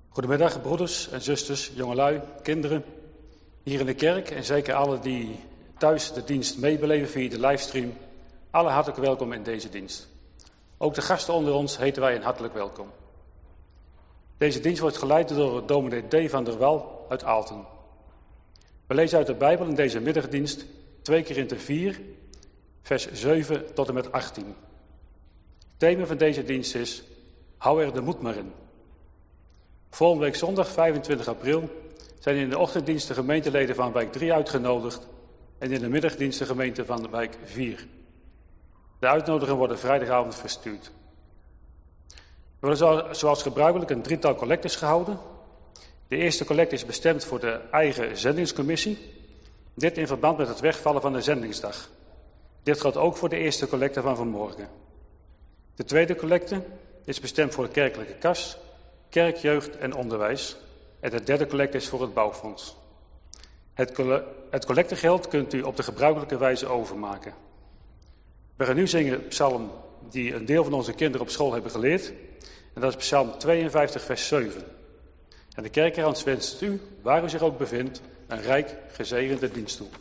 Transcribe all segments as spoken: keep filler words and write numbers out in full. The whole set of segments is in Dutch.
Goedemiddag, broeders en zusters, jongelui, kinderen, hier in de kerk en zeker alle die thuis de dienst meebeleven via de livestream. Alle hartelijk welkom in deze dienst. Ook de gasten onder ons heten wij een hartelijk welkom. Deze dienst wordt geleid door dominee D. van der Wal uit Aalten. We lezen uit de Bijbel in deze middagdienst twee Korinthe vier, vers zeven tot en met achttien. Het thema van deze dienst is: hou er de moed maar in. Volgende week zondag vijfentwintig april zijn in de ochtenddienst de gemeenteleden van wijk drie uitgenodigd en in de middagdienst de gemeente van wijk vier. De uitnodigingen worden vrijdagavond verstuurd. We hebben zoals gebruikelijk een drietal collectes gehouden. De eerste collecte is bestemd voor de eigen zendingscommissie. Dit in verband met het wegvallen van de zendingsdag. Dit geldt ook voor de eerste collecte van vanmorgen. De tweede collecte is bestemd voor de kerkelijke kas, kerk, jeugd en onderwijs. En de derde collecte is voor het bouwfonds. Het, colle- het collectegeld kunt u op de gebruikelijke wijze overmaken. We gaan nu zingen psalm die een deel van onze kinderen op school hebben geleerd. En dat is psalm tweeënvijftig vers zeven. En de kerkraad wenst u, waar u zich ook bevindt, een rijk gezegende dienst toe.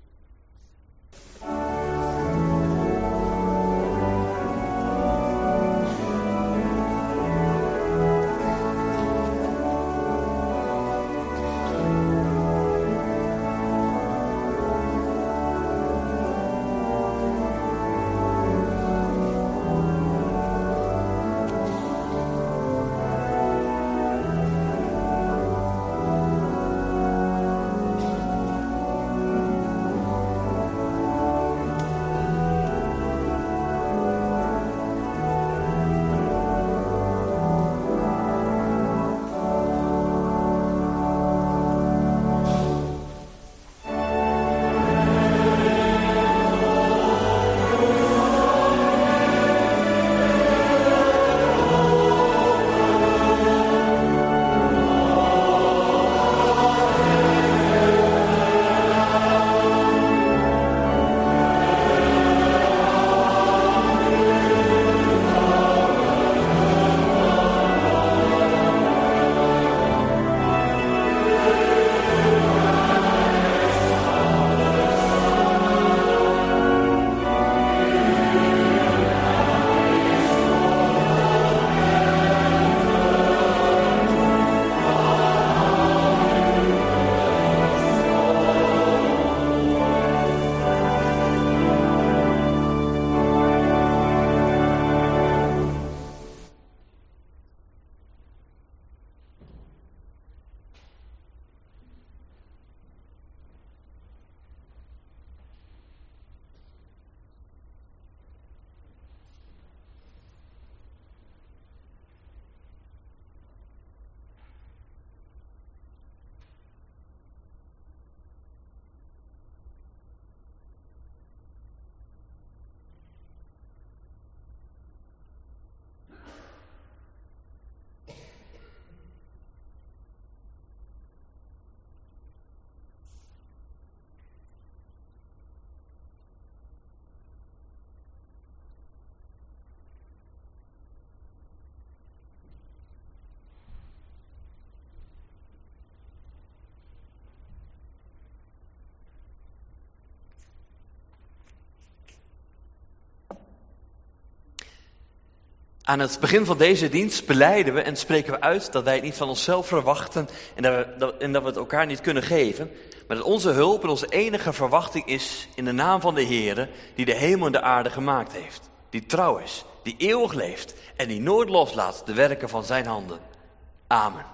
Aan het begin van deze dienst belijden we en spreken we uit dat wij het niet van onszelf verwachten en dat we, dat, en dat we het elkaar niet kunnen geven. Maar dat onze hulp en onze enige verwachting is in de naam van de Heere die de hemel en de aarde gemaakt heeft. Die trouw is, die eeuwig leeft en die nooit loslaat de werken van zijn handen. Amen.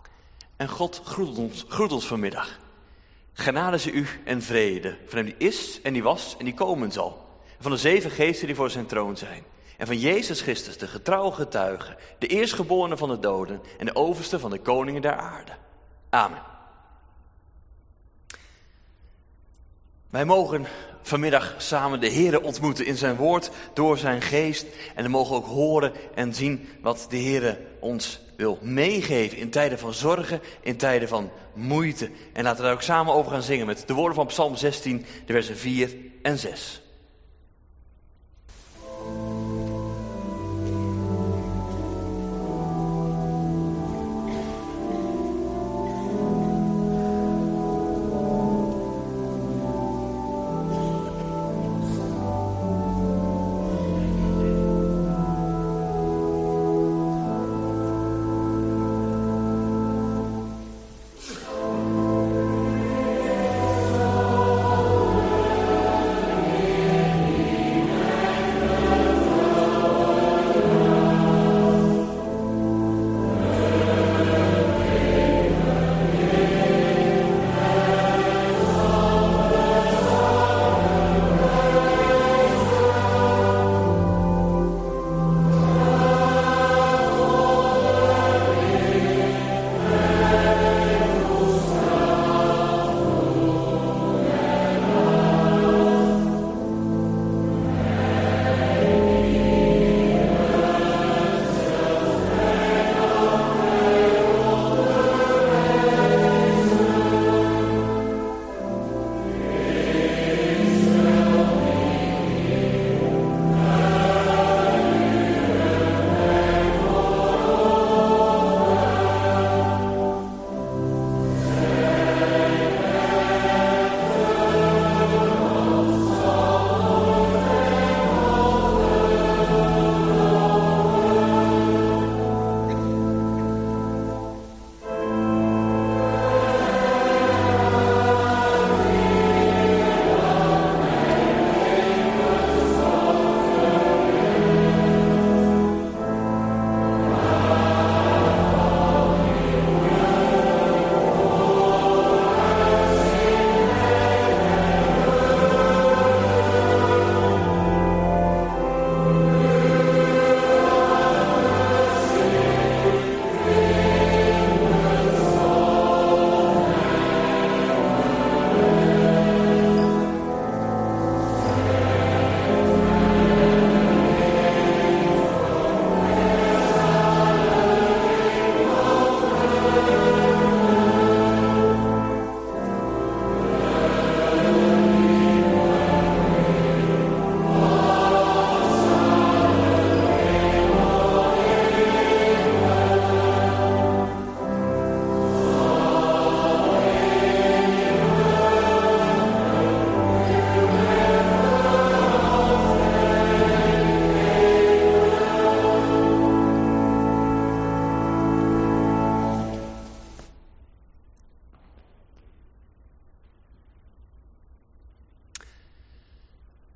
En God groet ons, groet ons vanmiddag. Genade ze u en vrede van hem die is en die was en die komen zal. En van de zeven geesten die voor zijn troon zijn. En van Jezus Christus, de getrouwe getuige, de eerstgeborene van de doden en de overste van de koningen der aarde. Amen. Wij mogen vanmiddag samen de Heere ontmoeten in zijn woord door zijn geest. En we mogen ook horen en zien wat de Heere ons wil meegeven in tijden van zorgen, in tijden van moeite. En laten we daar ook samen over gaan zingen met de woorden van Psalm zestien, de versen vier en zes.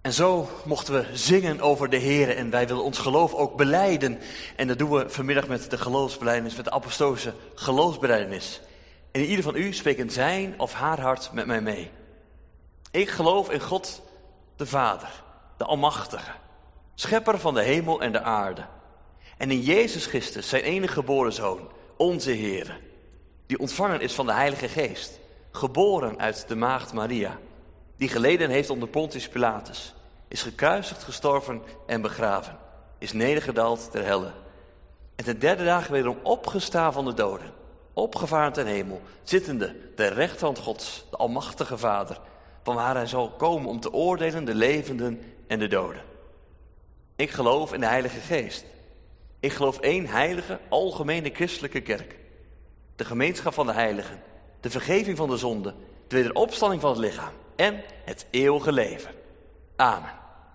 En zo mochten we zingen over de Heer en wij willen ons geloof ook belijden. En dat doen we vanmiddag met de geloofsbelijdenis, met de apostolische geloofsbelijdenis. En in ieder van u spreekt in zijn of haar hart met mij mee. Ik geloof in God de Vader, de Almachtige, schepper van de hemel en de aarde. En in Jezus Christus, zijn enige geboren Zoon, onze Heer, die ontvangen is van de Heilige Geest, geboren uit de maagd Maria, die geleden heeft onder Pontius Pilatus, is gekruisigd, gestorven en begraven, is nedergedaald ter helle. En ten derde dag wederom opgestaan van de doden, opgevaren ten hemel, zittende ter rechterhand Gods, de Almachtige Vader, van waar hij zal komen om te oordelen de levenden en de doden. Ik geloof in de Heilige Geest. Ik geloof één heilige, algemene christelijke kerk. De gemeenschap van de heiligen, de vergeving van de zonde, de wederopstanding van het lichaam en het eeuwige leven. Amen.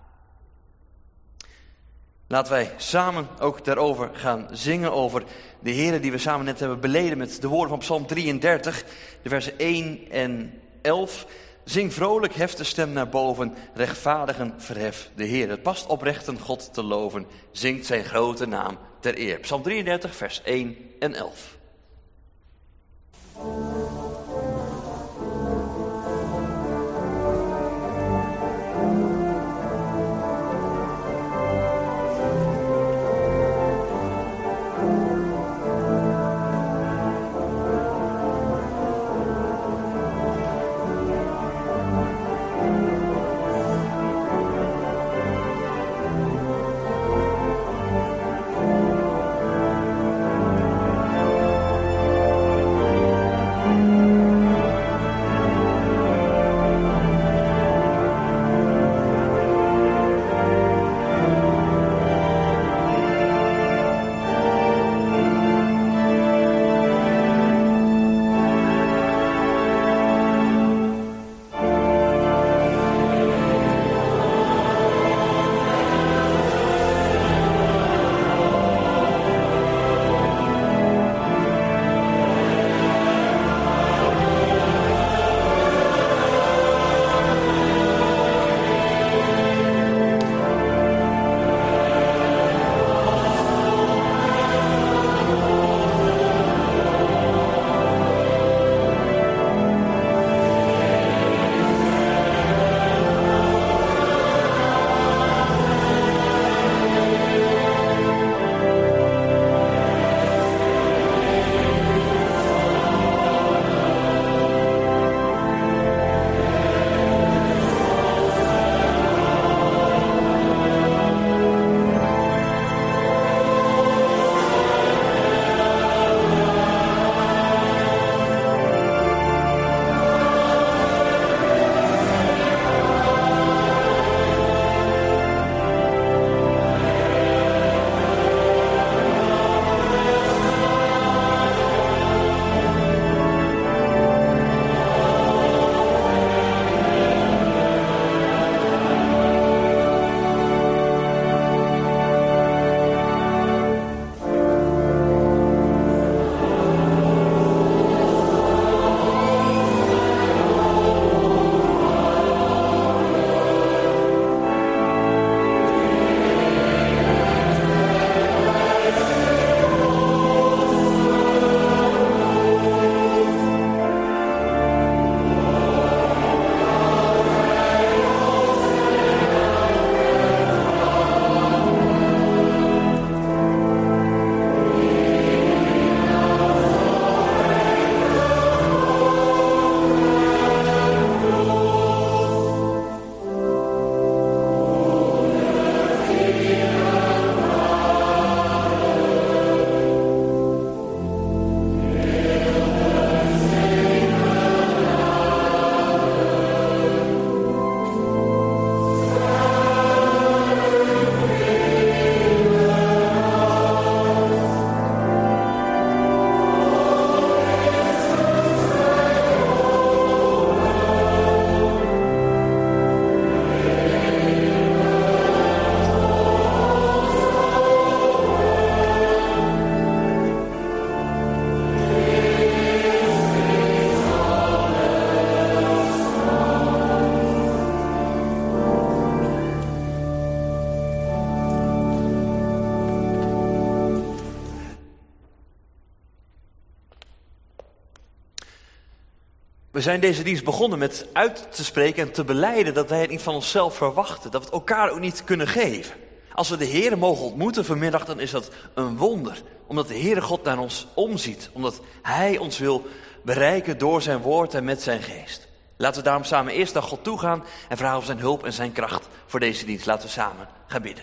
Laten wij samen ook daarover gaan zingen, over de Heere die we samen net hebben beleden met de woorden van Psalm drieëndertig, de versen één en elf. Zing vrolijk, hef de stem naar boven, rechtvaardigen verhef de Heer. Het past oprechten God te loven, zingt zijn grote naam ter eer. Psalm drieëndertig, vers één en elf. We zijn deze dienst begonnen met uit te spreken en te belijden dat wij het niet van onszelf verwachten. Dat we het elkaar ook niet kunnen geven. Als we de Heere mogen ontmoeten vanmiddag, dan is dat een wonder. Omdat de Heere God naar ons omziet. Omdat Hij ons wil bereiken door zijn woord en met zijn geest. Laten we daarom samen eerst naar God toe gaan en vragen om zijn hulp en zijn kracht voor deze dienst. Laten we samen gaan bidden.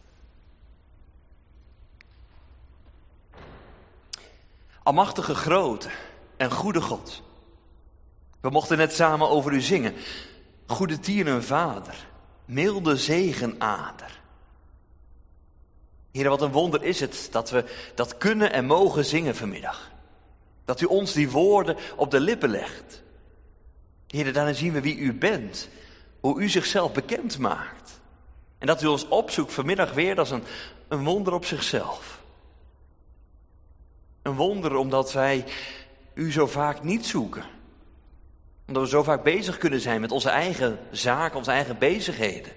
Almachtige, grote en goede God. We mochten net samen over u zingen. Goede tieren vader, milde zegenader. Heer, wat een wonder is het dat we dat kunnen en mogen zingen vanmiddag. Dat u ons die woorden op de lippen legt. Heer, daarin zien we wie u bent. Hoe u zichzelf bekend maakt. En dat u ons opzoekt vanmiddag weer, dat is een, een wonder op zichzelf. Een wonder omdat wij u zo vaak niet zoeken. Omdat we zo vaak bezig kunnen zijn met onze eigen zaken, onze eigen bezigheden.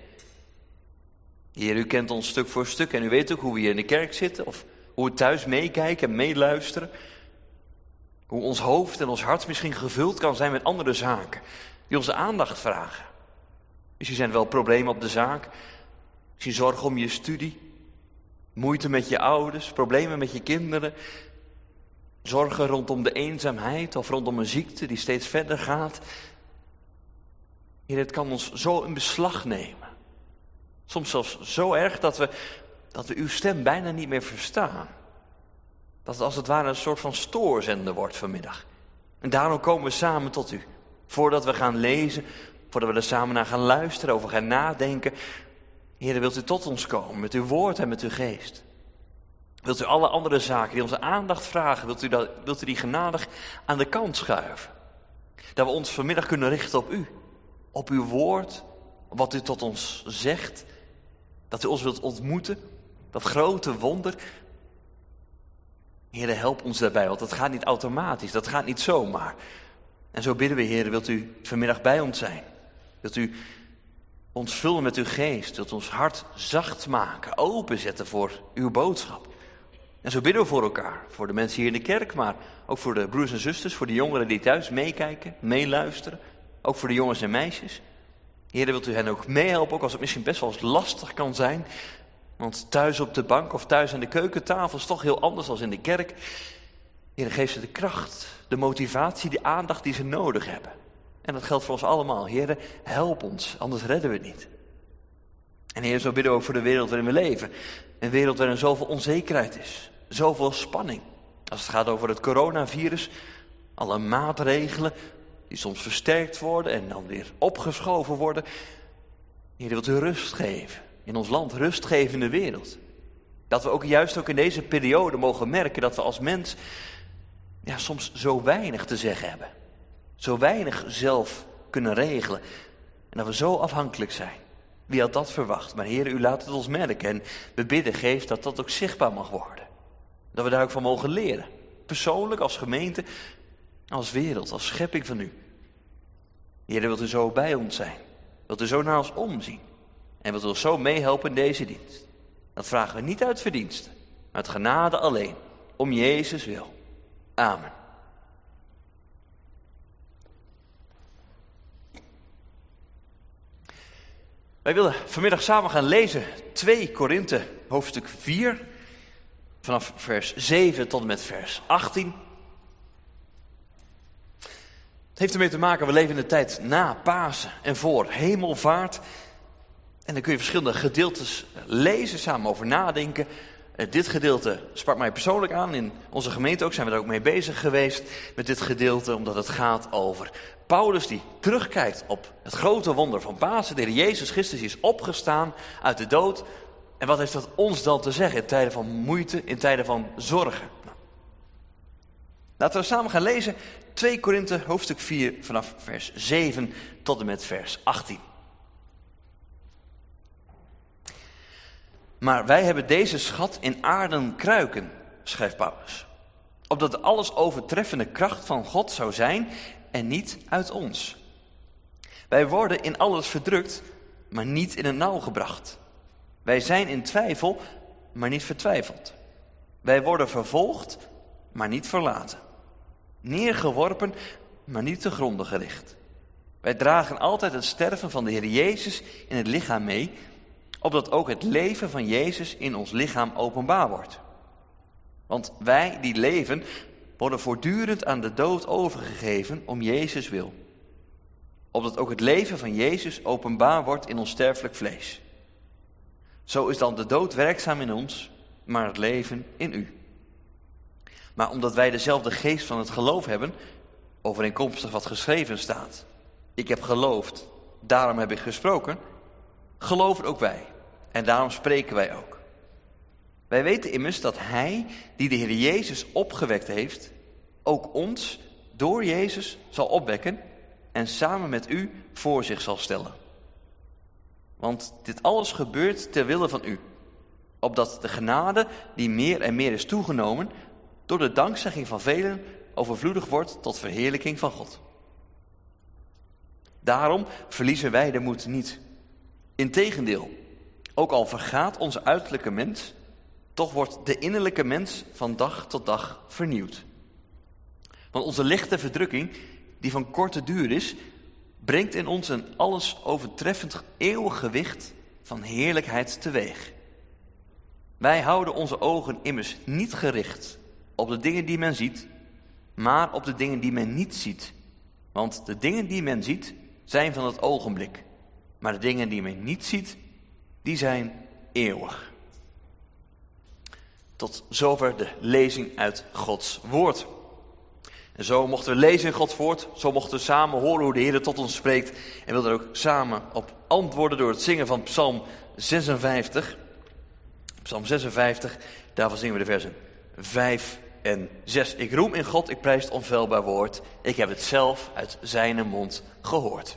Heer, u kent ons stuk voor stuk en u weet ook hoe we hier in de kerk zitten. Of hoe we thuis meekijken en meeluisteren. Hoe ons hoofd en ons hart misschien gevuld kan zijn met andere zaken. Die onze aandacht vragen. Misschien zijn er wel problemen op de zaak. Misschien zorgen om je studie. Moeite met je ouders, problemen met je kinderen. Zorgen rondom de eenzaamheid of rondom een ziekte die steeds verder gaat. Heer, het kan ons zo in beslag nemen. Soms zelfs zo erg dat we, dat we uw stem bijna niet meer verstaan. Dat het als het ware een soort van stoorzender wordt vanmiddag. En daarom komen we samen tot u. Voordat we gaan lezen, voordat we er samen naar gaan luisteren, over gaan nadenken. Heer, wilt u tot ons komen met uw woord en met uw geest. Wilt u alle andere zaken die onze aandacht vragen, wilt u, dat, wilt u die genadig aan de kant schuiven? Dat we ons vanmiddag kunnen richten op u. Op uw woord, op wat u tot ons zegt. Dat u ons wilt ontmoeten. Dat grote wonder. Heer, help ons daarbij, want dat gaat niet automatisch. Dat gaat niet zomaar. En zo bidden we, Heer, wilt u vanmiddag bij ons zijn? Wilt u ons vullen met uw geest? Wilt u ons hart zacht maken, openzetten voor uw boodschap? En zo bidden we voor elkaar, voor de mensen hier in de kerk, maar ook voor de broers en zusters, voor de jongeren die thuis meekijken, meeluisteren. Ook voor de jongens en meisjes. Heer, wilt u hen ook meehelpen, ook als het misschien best wel eens lastig kan zijn. Want thuis op de bank of thuis aan de keukentafel is toch heel anders dan in de kerk. Heer, geef ze de kracht, de motivatie, de aandacht die ze nodig hebben. En dat geldt voor ons allemaal. Heer, help ons, anders redden we het niet. En Heer, zo bidden we ook voor de wereld waarin we leven. Een wereld waarin zoveel onzekerheid is. Zoveel spanning. Als het gaat over het coronavirus. Alle maatregelen die soms versterkt worden en dan weer opgeschoven worden. Heer, wilt u rust geven in ons land, rust geven in de wereld. Dat we ook juist ook in deze periode mogen merken dat we als mens ja, soms zo weinig te zeggen hebben. Zo weinig zelf kunnen regelen. En dat we zo afhankelijk zijn. Wie had dat verwacht? Maar Heer, u laat het ons merken. En we bidden, geef dat dat ook zichtbaar mag worden. Dat we daar ook van mogen leren. Persoonlijk, als gemeente, als wereld, als schepping van u. Heer, wilt u zo bij ons zijn. Wilt u zo naar ons omzien. En wilt u ons zo meehelpen in deze dienst. Dat vragen we niet uit verdiensten. Maar uit genade alleen. Om Jezus wil. Amen. Wij willen vanmiddag samen gaan lezen twee Korinthe hoofdstuk vier. Vanaf vers zeven tot en met vers achttien. Het heeft ermee te maken, we leven in de tijd na Pasen en voor Hemelvaart. En dan kun je verschillende gedeeltes lezen, samen over nadenken. Dit gedeelte sprak mij persoonlijk aan. In onze gemeente ook zijn we daar ook mee bezig geweest met dit gedeelte. Omdat het gaat over Paulus die terugkijkt op het grote wonder van Pasen. De Heer Jezus Christus is opgestaan uit de dood. En wat heeft dat ons dan te zeggen in tijden van moeite, in tijden van zorgen? Nou, laten we samen gaan lezen. twee Korinthe hoofdstuk vier vanaf vers zeven tot en met vers achttien. Maar wij hebben deze schat in aarden kruiken, schrijft Paulus. Opdat de alles overtreffende kracht van God zou zijn en niet uit ons. Wij worden in alles verdrukt, maar niet in het nauw gebracht. Wij zijn in twijfel, maar niet vertwijfeld. Wij worden vervolgd, maar niet verlaten. Neergeworpen, maar niet te gronden gericht. Wij dragen altijd het sterven van de Heer Jezus in het lichaam mee, opdat ook het leven van Jezus in ons lichaam openbaar wordt. Want wij die leven, worden voortdurend aan de dood overgegeven om Jezus wil. Opdat ook het leven van Jezus openbaar wordt in ons sterfelijk vlees. Zo is dan de dood werkzaam in ons, maar het leven in u. Maar omdat wij dezelfde geest van het geloof hebben, overeenkomstig wat geschreven staat. Ik heb geloofd, daarom heb ik gesproken. Geloven ook wij en daarom spreken wij ook. Wij weten immers dat Hij, die de Heer Jezus opgewekt heeft, ook ons door Jezus zal opwekken en samen met u voor zich zal stellen. Want dit alles gebeurt ter wille van u, opdat de genade die meer en meer is toegenomen, door de dankzegging van velen overvloedig wordt tot verheerlijking van God. Daarom verliezen wij de moed niet. Integendeel, ook al vergaat onze uiterlijke mens, toch wordt de innerlijke mens van dag tot dag vernieuwd. Want onze lichte verdrukking, die van korte duur is, brengt in ons een alles overtreffend eeuwig gewicht van heerlijkheid teweeg. Wij houden onze ogen immers niet gericht op de dingen die men ziet, maar op de dingen die men niet ziet. Want de dingen die men ziet, zijn van het ogenblik. Maar de dingen die men niet ziet, die zijn eeuwig. Tot zover de lezing uit Gods woord. En zo mochten we lezen in Gods woord, zo mochten we samen horen hoe de Heer tot ons spreekt. En wilden er ook samen op antwoorden door het zingen van Psalm zesenvijftig. Psalm zesenvijftig, daarvan zingen we de versen vijf en zes. Ik roem in God, ik prijs het onfeilbaar woord. Ik heb het zelf uit zijn mond gehoord.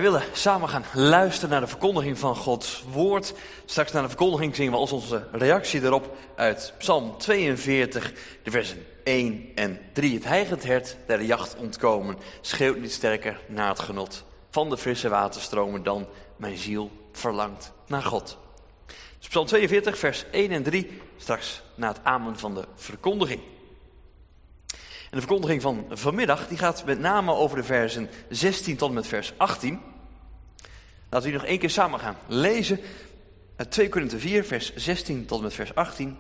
Wij willen samen gaan luisteren naar de verkondiging van Gods woord. Straks na de verkondiging zingen we als onze reactie erop uit Psalm tweeënveertig, de versen één en drie. Het hijgend hert der jacht ontkomen, schreeuwt niet sterker naar het genot van de frisse waterstromen dan mijn ziel verlangt naar God. Dus Psalm tweeënveertig, vers één en drie, straks na het amen van de verkondiging. En de verkondiging van vanmiddag die gaat met name over de versen zestien tot en met vers achttien. Laten we die nog één keer samen gaan lezen. Uit twee Korinthe vier, vers zestien tot en met vers achttien.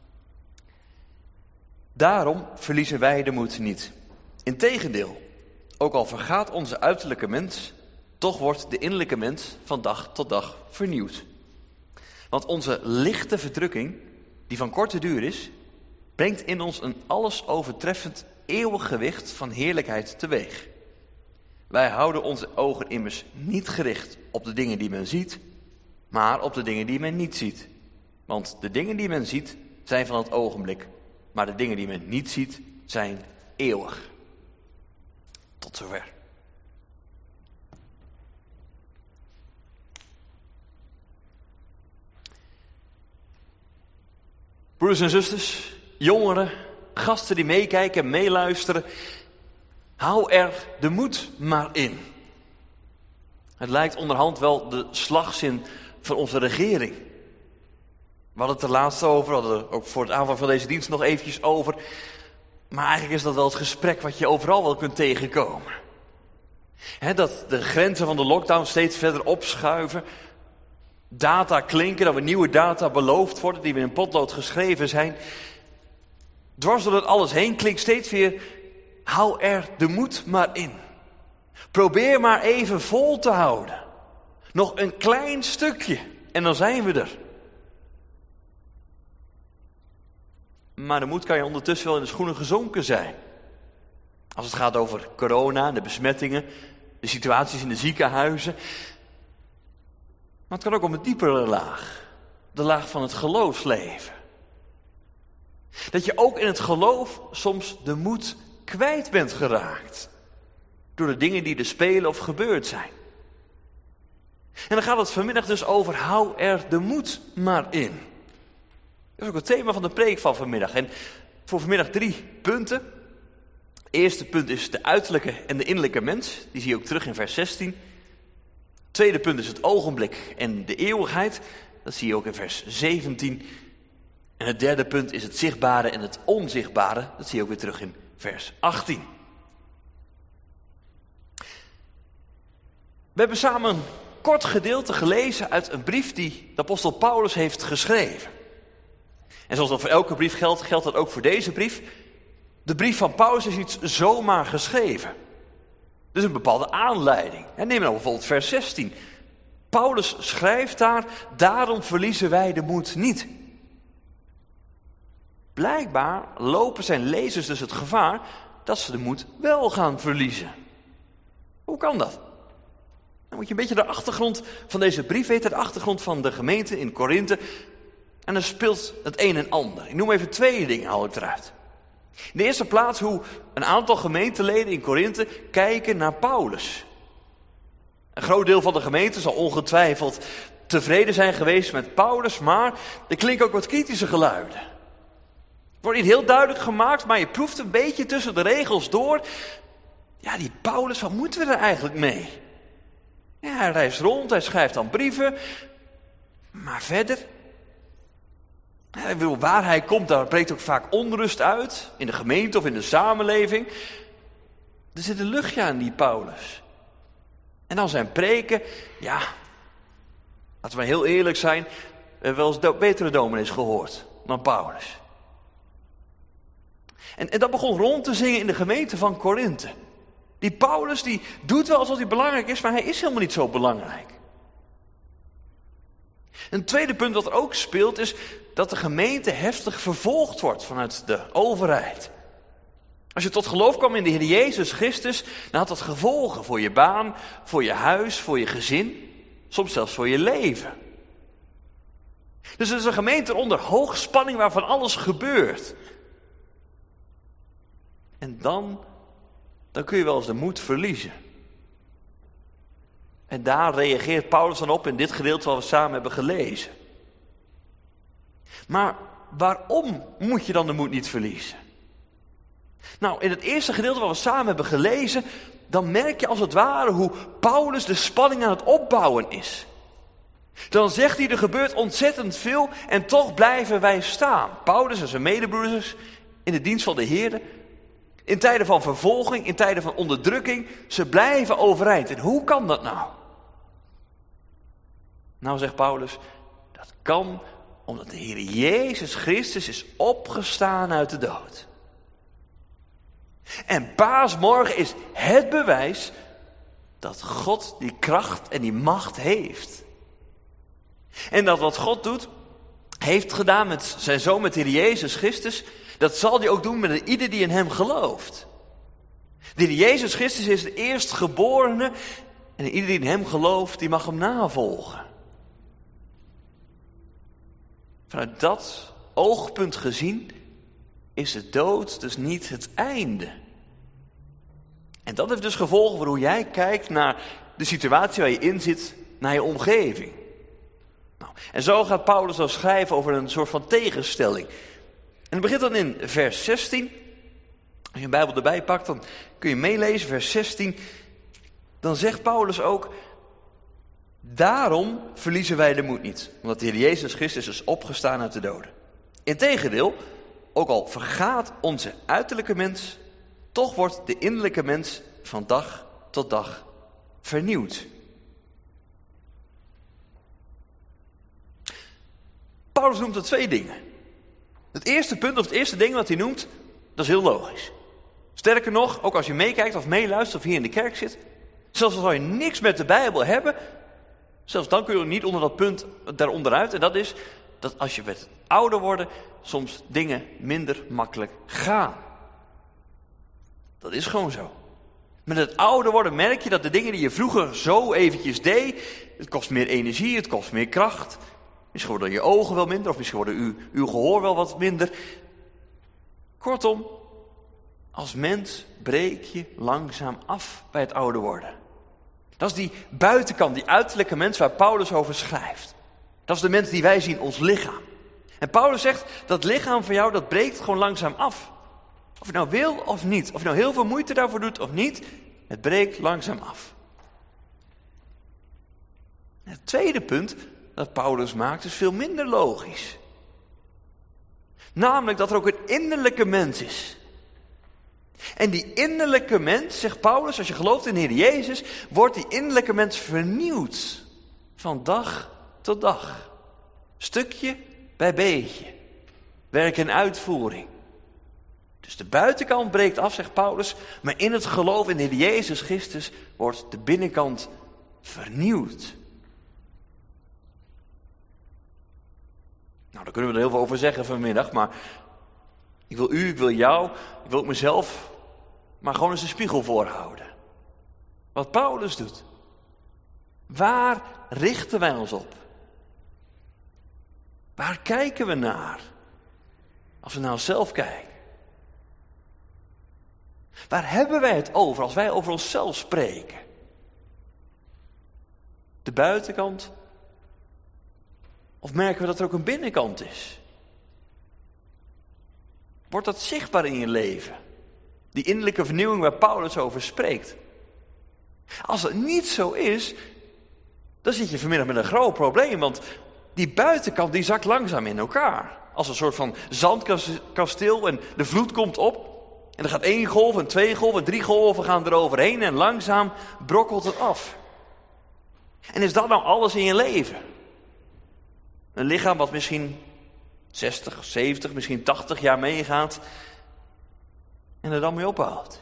Daarom verliezen wij de moed niet. Integendeel, ook al vergaat onze uiterlijke mens, toch wordt de innerlijke mens van dag tot dag vernieuwd. Want onze lichte verdrukking, die van korte duur is, brengt in ons een alles overtreffend eeuwig gewicht van heerlijkheid teweeg. Wij houden onze ogen immers niet gericht op de dingen die men ziet, maar op de dingen die men niet ziet. Want de dingen die men ziet zijn van het ogenblik, maar de dingen die men niet ziet zijn eeuwig. Tot zover. Broeders en zusters, jongeren, gasten die meekijken, meeluisteren, hou er de moed maar in. Het lijkt onderhand wel de slagzin van onze regering. We hadden het er laatst over, we hadden er ook voor het aanvang van deze dienst nog eventjes over. Maar eigenlijk is dat wel het gesprek wat je overal wel kunt tegenkomen. He, dat de grenzen van de lockdown steeds verder opschuiven. Data klinken, dat we nieuwe data beloofd worden die we in potlood geschreven zijn. Dwars door het alles heen klinkt steeds weer, hou er de moed maar in. Probeer maar even vol te houden. Nog een klein stukje en dan zijn we er. Maar de moed kan je ondertussen wel in de schoenen gezonken zijn. Als het gaat over corona, de besmettingen, de situaties in de ziekenhuizen. Maar het kan ook om een diepere laag. De laag van het geloofsleven. Dat je ook in het geloof soms de moed kwijt bent geraakt. Door de dingen die er spelen of gebeurd zijn. En dan gaat het vanmiddag dus over, hou er de moed maar in. Dat is ook het thema van de preek van vanmiddag. En voor vanmiddag drie punten. Het eerste punt is de uiterlijke en de innerlijke mens. Die zie je ook terug in vers zestien. Het tweede punt is het ogenblik en de eeuwigheid. Dat zie je ook in vers zeventien. En het derde punt is het zichtbare en het onzichtbare. Dat zie je ook weer terug in vers achttien. We hebben samen een kort gedeelte gelezen uit een brief die de apostel Paulus heeft geschreven. En zoals dat voor elke brief geldt, geldt dat ook voor deze brief. De brief van Paulus is niet zomaar geschreven. Dus een bepaalde aanleiding. Neem nou bijvoorbeeld vers zestien. Paulus schrijft daar, daarom verliezen wij de moed niet. Blijkbaar lopen zijn lezers dus het gevaar dat ze de moed wel gaan verliezen. Hoe kan dat? Dan moet je een beetje de achtergrond van deze brief weten, de achtergrond van de gemeente in Korinthe. En dan speelt het een en ander. Ik noem even twee dingen, haal ik eruit. In de eerste plaats hoe een aantal gemeenteleden in Korinthe kijken naar Paulus. Een groot deel van de gemeente zal ongetwijfeld tevreden zijn geweest met Paulus, maar er klinken ook wat kritische geluiden. Het wordt niet heel duidelijk gemaakt, maar je proeft een beetje tussen de regels door. Ja, die Paulus, wat moeten we er eigenlijk mee? Ja, hij reist rond, hij schrijft dan brieven, maar verder... Ja, waar hij komt, daar breekt ook vaak onrust uit, in de gemeente of in de samenleving. Er zit een luchtje aan die Paulus. En dan zijn preken, ja, laten we maar heel eerlijk zijn, we hebben wel eens do- betere dominees gehoord dan Paulus. En, en dat begon rond te zingen in de gemeente van Korinthe. Die Paulus, die doet wel alsof hij belangrijk is, maar hij is helemaal niet zo belangrijk. Een tweede punt dat er ook speelt is dat de gemeente heftig vervolgd wordt vanuit de overheid. Als je tot geloof kwam in de Heer Jezus Christus, dan had dat gevolgen voor je baan, voor je huis, voor je gezin, soms zelfs voor je leven. Dus het is een gemeente onder hoogspanning waarvan alles gebeurt. En dan, dan kun je wel eens de moed verliezen. En daar reageert Paulus dan op in dit gedeelte wat we samen hebben gelezen. Maar waarom moet je dan de moed niet verliezen? Nou, in het eerste gedeelte wat we samen hebben gelezen, dan merk je als het ware hoe Paulus de spanning aan het opbouwen is. Dan zegt hij, er gebeurt ontzettend veel en toch blijven wij staan. Paulus en zijn medebroeders in de dienst van de Heer, in tijden van vervolging, in tijden van onderdrukking, ze blijven overeind. En hoe kan dat nou? Nou, zegt Paulus, dat kan omdat de Heer Jezus Christus is opgestaan uit de dood. En paasmorgen is het bewijs dat God die kracht en die macht heeft. En dat wat God doet, heeft gedaan met zijn zoon, met de Heer Jezus Christus, dat zal hij ook doen met ieder die in hem gelooft. De Heer Jezus Christus is de eerstgeborene en ieder die in hem gelooft, die mag hem navolgen. Vanuit dat oogpunt gezien is de dood dus niet het einde. En dat heeft dus gevolgen voor hoe jij kijkt naar de situatie waar je in zit, naar je omgeving. Nou, en zo gaat Paulus dan schrijven over een soort van tegenstelling. En het begint dan in vers zestien. Als je een Bijbel erbij pakt, dan kun je meelezen, vers zestien. Dan zegt Paulus ook, daarom verliezen wij de moed niet. Omdat de Heer Jezus Christus is opgestaan uit de doden. Integendeel, ook al vergaat onze uiterlijke mens, toch wordt de innerlijke mens van dag tot dag vernieuwd. Paulus noemt er twee dingen. Het eerste punt of het eerste ding wat hij noemt, dat is heel logisch. Sterker nog, ook als je meekijkt of meeluistert of hier in de kerk zit, zelfs al zou je niks met de Bijbel hebben, zelfs dan kun je niet onder dat punt daaronderuit. En dat is dat als je met ouder wordt, soms dingen minder makkelijk gaan. Dat is gewoon zo. Met het ouder worden merk je dat de dingen die je vroeger zo eventjes deed, het kost meer energie, het kost meer kracht. Misschien worden je ogen wel minder of misschien worden uw, uw gehoor wel wat minder. Kortom, als mens breek je langzaam af bij het ouder worden. Dat is die buitenkant, die uiterlijke mens waar Paulus over schrijft. Dat is de mens die wij zien, ons lichaam. En Paulus zegt, dat lichaam van jou, dat breekt gewoon langzaam af. Of je nou wil of niet, of je nou heel veel moeite daarvoor doet of niet, het breekt langzaam af. En het tweede punt dat Paulus maakt is veel minder logisch. Namelijk dat er ook een innerlijke mens is. En die innerlijke mens, zegt Paulus, als je gelooft in de Heer Jezus, wordt die innerlijke mens vernieuwd van dag tot dag. Stukje bij beetje. Werk en uitvoering. Dus de buitenkant breekt af, zegt Paulus, maar in het geloof in de Heer Jezus Christus wordt de binnenkant vernieuwd. Nou, daar kunnen we er heel veel over zeggen vanmiddag, maar ik wil u, ik wil jou, ik wil ook mezelf, maar gewoon eens een spiegel voorhouden. Wat Paulus doet. Waar richten wij ons op? Waar kijken we naar? Als we naar onszelf kijken. Waar hebben wij het over als wij over onszelf spreken? De buitenkant? Of merken we dat er ook een binnenkant is? Wordt dat zichtbaar in je leven? Die innerlijke vernieuwing waar Paulus over spreekt. Als het niet zo is, dan zit je vanmiddag met een groot probleem. Want die buitenkant die zakt langzaam in elkaar. Als een soort van zandkasteel en de vloed komt op. En er gaat één golf en twee golven en drie golven gaan eroverheen. En langzaam brokkelt het af. En is dat nou alles in je leven? Een lichaam wat misschien zestig, zeventig, misschien tachtig jaar meegaat. En er dan mee ophoudt.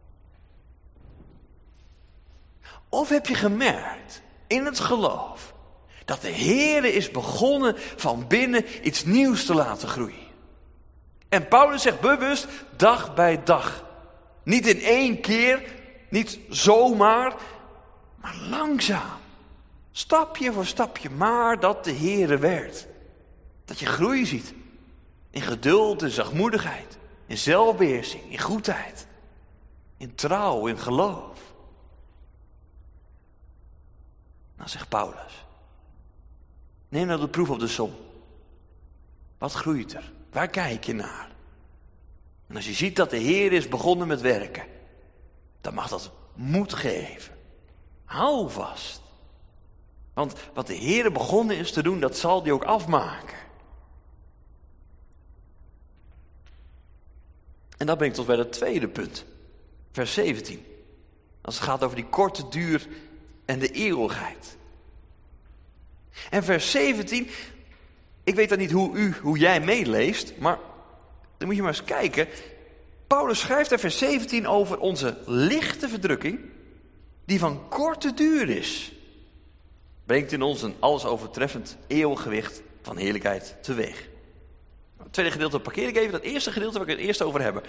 Of heb je gemerkt in het geloof dat de Heere is begonnen van binnen iets nieuws te laten groeien. En Paulus zegt bewust dag bij dag. Niet in één keer, niet zomaar, maar langzaam. Stapje voor stapje, maar dat de Heere werkt. Dat je groei ziet. In geduld en zachtmoedigheid. In zelfbeheersing, in goedheid. In trouw, in geloof. Nou, zegt Paulus. Neem nou de proef op de som. Wat groeit er? Waar kijk je naar? En als je ziet dat de Heer is begonnen met werken, dan mag dat moed geven. Hou vast. Want wat de Heer begonnen is te doen, dat zal hij ook afmaken. En dan ben ik tot bij het tweede punt. Vers zeventien. Als het gaat over die korte duur en de eeuwigheid. En vers zeventien, ik weet dan niet hoe u, hoe jij meeleest, maar dan moet je maar eens kijken. Paulus schrijft in vers zeventien over onze lichte verdrukking, die van korte duur is. Brengt in ons een alles overtreffend eeuwgewicht van heerlijkheid teweeg. Het tweede gedeelte parkeer ik even, dat eerste gedeelte waar ik het eerst over heb.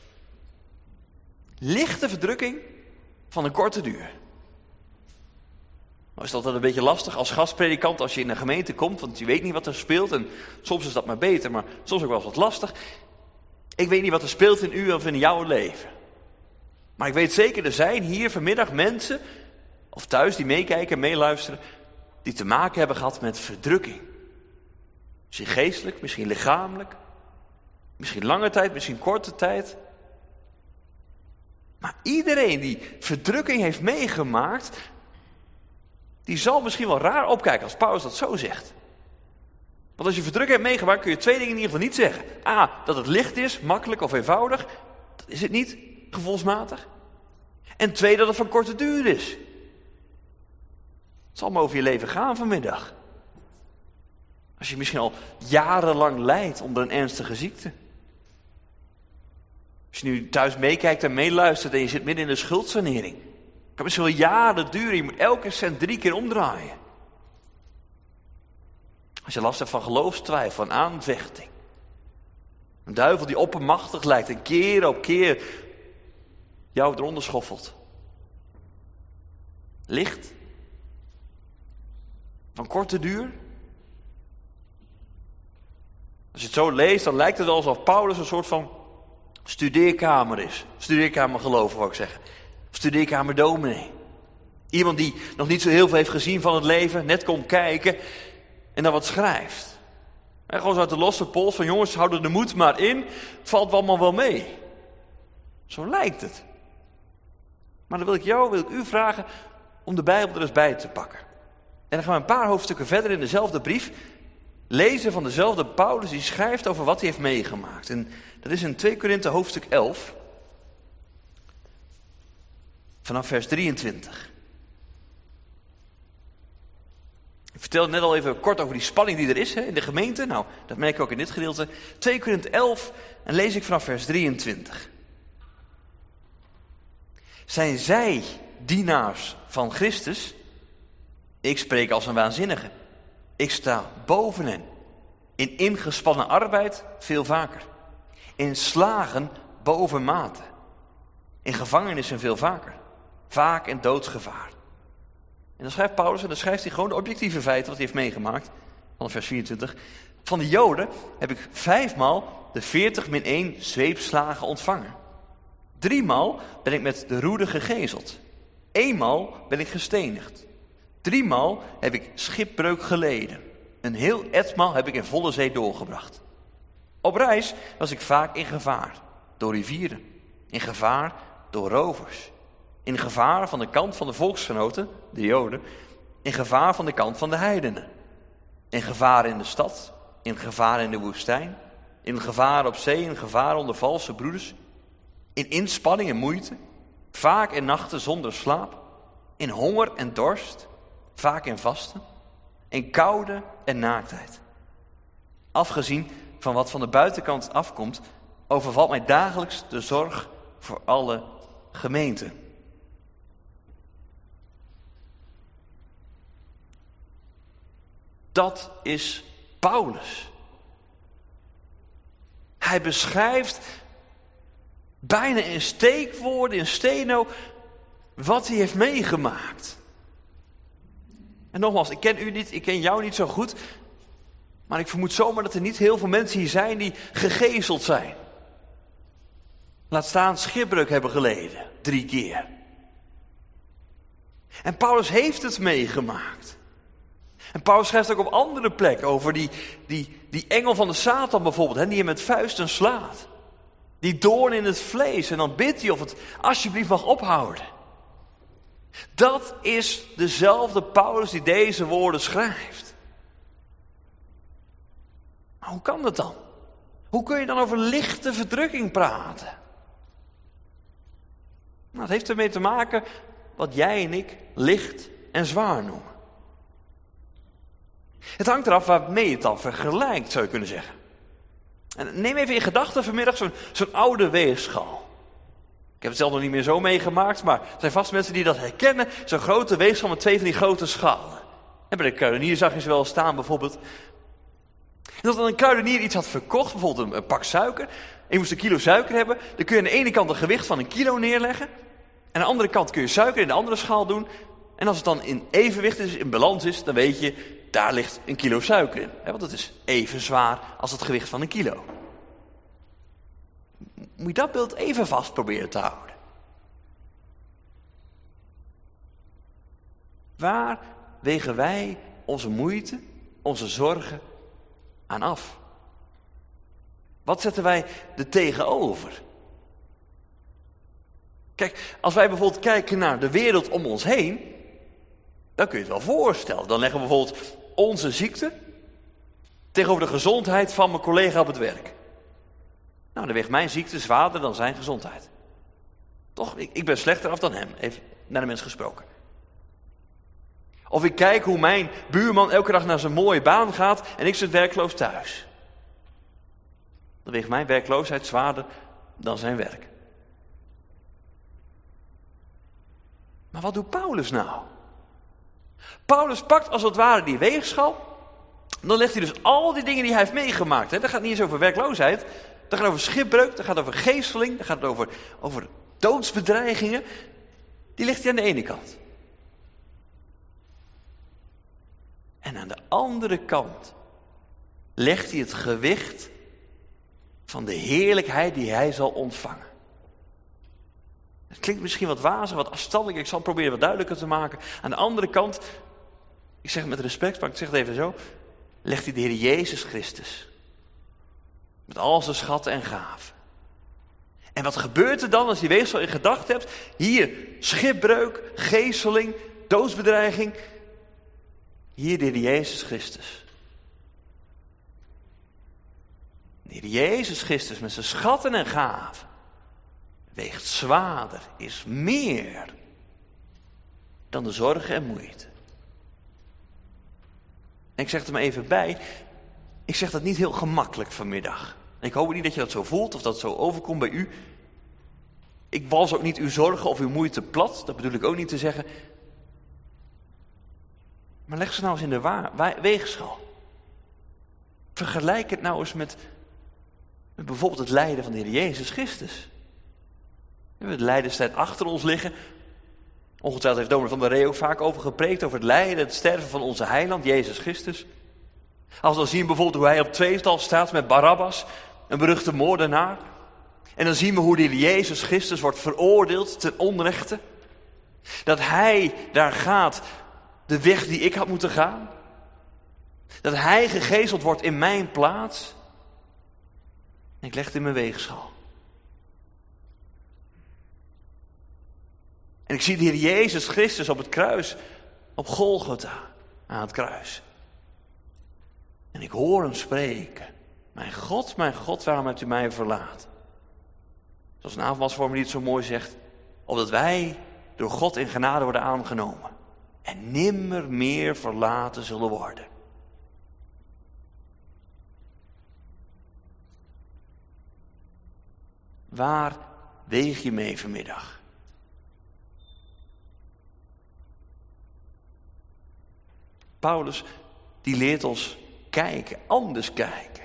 Lichte verdrukking van een korte duur. Nou is dat altijd een beetje lastig als gastpredikant als je in een gemeente komt, want je weet niet wat er speelt en soms is dat maar beter, maar soms ook wel eens wat lastig. Ik weet niet wat er speelt in u of in jouw leven. Maar ik weet zeker, er zijn hier vanmiddag mensen, of thuis die meekijken en meeluisteren, die te maken hebben gehad met verdrukking. Misschien geestelijk, misschien lichamelijk, misschien lange tijd, misschien korte tijd. Maar iedereen die verdrukking heeft meegemaakt, die zal misschien wel raar opkijken als Paulus dat zo zegt. Want als je verdrukking hebt meegemaakt, kun je twee dingen in ieder geval niet zeggen. A, dat het licht is, makkelijk of eenvoudig. Dat is het niet, gevoelsmatig. En twee, dat het van korte duur is. Het zal maar over je leven gaan vanmiddag. Als je misschien al jarenlang lijdt onder een ernstige ziekte. Als je nu thuis meekijkt en meeluistert en je zit midden in de schuldsanering. Het kan misschien wel jaren duren, je moet elke cent drie keer omdraaien. Als je last hebt van geloofstwijfel en aanvechting. Een duivel die oppermachtig lijkt en keer op keer jou eronder schoffelt. Licht. Van korte duur. Als je het zo leest, dan lijkt het alsof Paulus een soort van studeerkamer is. Studeerkamer geloven, wou ik zeggen. Studeerkamer dominee. Iemand die nog niet zo heel veel heeft gezien van het leven, net komt kijken en dan wat schrijft. En gewoon zo uit de losse pols van jongens, houden de moed maar in, valt allemaal wel mee. Zo lijkt het. Maar dan wil ik jou, wil ik u vragen om de Bijbel er eens bij te pakken. En dan gaan we een paar hoofdstukken verder in dezelfde brief lezen van dezelfde Paulus die schrijft over wat hij heeft meegemaakt. En dat is in twee Korinthe hoofdstuk elf, vanaf vers drieëntwintig. Ik vertelde net al even kort over die spanning die er is hè, in de gemeente. Nou, dat merk ik ook in dit gedeelte. twee Korinthe elf en lees ik vanaf vers drieëntwintig. Zijn zij dienaars van Christus? Ik spreek als een waanzinnige. Ik sta boven hen. In ingespannen arbeid veel vaker. In slagen boven mate. In gevangenissen veel vaker. Vaak in doodsgevaar. En dan schrijft Paulus, en dan schrijft hij gewoon de objectieve feiten wat hij heeft meegemaakt. Van vers vierentwintig. Van de Joden heb ik vijfmaal de veertig min één zweepslagen ontvangen. Driemaal ben ik met de roede gegezeld. Eenmaal ben ik gestenigd. Driemaal heb ik schipbreuk geleden. Een heel etmaal heb ik in volle zee doorgebracht. Op reis was ik vaak in gevaar door rivieren. In gevaar door rovers. In gevaar van de kant van de volksgenoten, de Joden. In gevaar van de kant van de heidenen. In gevaar in de stad. In gevaar in de woestijn. In gevaar op zee. In gevaar onder valse broeders. In inspanning en moeite. Vaak in nachten zonder slaap. In honger en dorst. Vaak in vasten. In koude en naaktheid. Afgezien van wat van de buitenkant afkomt, overvalt mij dagelijks de zorg voor alle gemeenten. Dat is Paulus. Hij beschrijft bijna in steekwoorden, in steno, wat hij heeft meegemaakt. En nogmaals, ik ken u niet, ik ken jou niet zo goed, maar ik vermoed zomaar dat er niet heel veel mensen hier zijn die gegezeld zijn. Laat staan schipbreuk hebben geleden, drie keer. En Paulus heeft het meegemaakt. En Paulus schrijft ook op andere plekken over die, die, die engel van de Satan bijvoorbeeld, hè, die hem met vuisten slaat. Die doorn in het vlees. En dan bidt hij of het alsjeblieft mag ophouden. Dat is dezelfde Paulus die deze woorden schrijft. Maar hoe kan dat dan? Hoe kun je dan over lichte verdrukking praten? Nou, het heeft ermee te maken wat jij en ik licht en zwaar noemen. Het hangt eraf waarmee je het dan vergelijkt, zou je kunnen zeggen. En neem even in gedachten vanmiddag zo'n, zo'n oude weegschaal. Ik heb het zelf nog niet meer zo meegemaakt, maar er zijn vast mensen die dat herkennen. Zo'n grote weegschaal met twee van die grote schalen. En bij de kruidenier zag je ze wel staan bijvoorbeeld. En als dan een kruidenier iets had verkocht, bijvoorbeeld een, een pak suiker. En je moest een kilo suiker hebben. Dan kun je aan de ene kant een gewicht van een kilo neerleggen. En aan de andere kant kun je suiker in de andere schaal doen. En als het dan in evenwicht is, in balans is, dan weet je, daar ligt een kilo suiker in. Want het is even zwaar als het gewicht van een kilo. Moet je dat beeld even vast proberen te houden. Waar wegen wij onze moeite, onze zorgen aan af? Wat zetten wij er tegenover? Kijk, als wij bijvoorbeeld kijken naar de wereld om ons heen, dan kun je het wel voorstellen. Dan leggen we bijvoorbeeld onze ziekte tegenover de gezondheid van mijn collega op het werk. Nou, dan weegt mijn ziekte zwaarder dan zijn gezondheid. Toch, ik, ik ben slechter af dan hem, even naar de mens gesproken. Of ik kijk hoe mijn buurman elke dag naar zijn mooie baan gaat en ik zit werkloos thuis. Dan weegt mijn werkloosheid zwaarder dan zijn werk. Maar wat doet Paulus nou? Paulus pakt als het ware die weegschaal. Dan legt hij dus al die dingen die hij heeft meegemaakt. Hè. Dat gaat niet eens over werkloosheid. Dat gaat over schipbreuk. Dat gaat over geesteling. Dat gaat over, over doodsbedreigingen. Die legt hij aan de ene kant. En aan de andere kant legt hij het gewicht van de heerlijkheid die hij zal ontvangen. Het klinkt misschien wat wazig, wat afstandelijk. Ik zal het proberen wat duidelijker te maken. Aan de andere kant, ik zeg het met respect, maar ik zeg het even zo, legt hij de Heer Jezus Christus. Met al zijn schatten en gaven. En wat gebeurt er dan als je die weegschaal in gedachten hebt? Hier, schipbreuk, geesteling, doodsbedreiging. Hier de Heer Jezus Christus. De Heer Jezus Christus met zijn schatten en gaven weegt zwaarder, is meer dan de zorgen en moeite. En ik zeg er maar even bij, ik zeg dat niet heel gemakkelijk vanmiddag. En ik hoop niet dat je dat zo voelt of dat het zo overkomt bij u. Ik wals ook niet uw zorgen of uw moeite plat, dat bedoel ik ook niet te zeggen. Maar leg ze nou eens in de wa- weegschaal. Vergelijk het nou eens met, met bijvoorbeeld het lijden van de Heer Jezus Christus. We hebben de lijdenstijd achter ons liggen. Ongetwijfeld heeft dominee van der Ree ook vaak over gepreekt, over het lijden, het sterven van onze heiland, Jezus Christus. Als we dan zien bijvoorbeeld hoe hij op tweestal staat met Barabbas, een beruchte moordenaar. En dan zien we hoe de Heer Jezus Christus wordt veroordeeld ten onrechte. Dat hij daar gaat, de weg die ik had moeten gaan. Dat hij gegezeld wordt in mijn plaats. En ik leg het in mijn weegschaal. En ik zie de Heer Jezus Christus op het kruis, op Golgotha, aan het kruis. En ik hoor hem spreken. Mijn God, mijn God, waarom hebt u mij verlaten? Zoals een avondmaalsformulier het zo mooi zegt. Opdat wij door God in genade worden aangenomen. En nimmer meer verlaten zullen worden. Waar weeg je mee vanmiddag? Paulus, die leert ons kijken, anders kijken.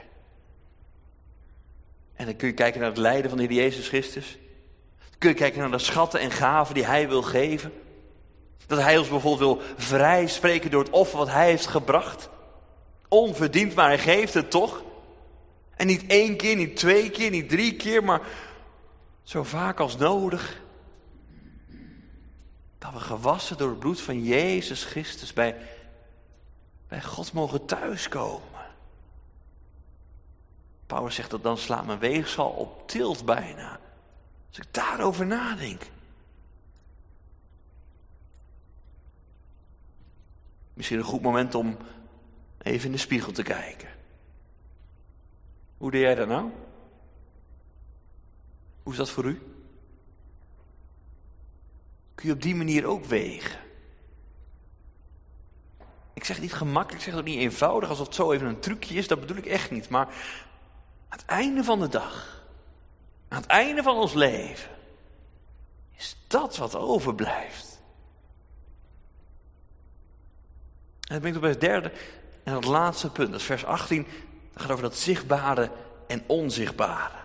En dan kun je kijken naar het lijden van de Heer Jezus Christus. Dan kun je kijken naar de schatten en gaven die hij wil geven. Dat hij ons bijvoorbeeld wil vrijspreken door het offer wat hij heeft gebracht. Onverdiend, maar hij geeft het toch. En niet één keer, niet twee keer, niet drie keer, maar zo vaak als nodig. Dat we gewassen door het bloed van Jezus Christus bij, bij God mogen thuiskomen. Paulus zegt dat dan slaat mijn weegschaal op tilt bijna. Als ik daarover nadenk. Misschien een goed moment om even in de spiegel te kijken. Hoe deed jij dat nou? Hoe is dat voor u? Kun je op die manier ook wegen? Ik zeg niet gemakkelijk, ik zeg ook niet eenvoudig, alsof het zo even een trucje is, dat bedoel ik echt niet. Maar aan het einde van de dag, aan het einde van ons leven, is dat wat overblijft. En dan ben ik op bij het derde en het laatste punt, dat is vers achttien. Dat gaat over dat zichtbare en onzichtbare.